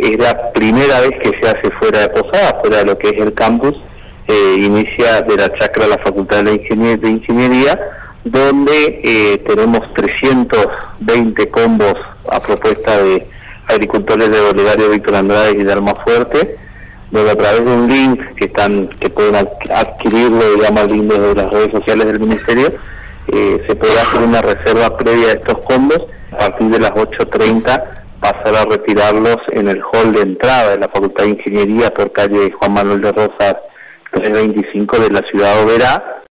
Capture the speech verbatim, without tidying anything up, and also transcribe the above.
es la primera vez que se hace fuera de Posada, fuera de lo que es el campus, eh, inicia de la chacra de la Facultad de, Ingenier de Ingeniería, donde eh, tenemos trescientos veinte combos a propuesta de agricultores de Olegario Víctor Andrade y de Almafuerte, donde a través de un link que están que pueden adquirirlo, digamos, el link de las redes sociales del Ministerio, eh, se podrá hacer una reserva previa de estos combos. A partir de las ocho treinta pasar a retirarlos en el hall de entrada de la Facultad de Ingeniería por calle Juan Manuel de Rosas trescientos veinticinco de la ciudad de Oberá,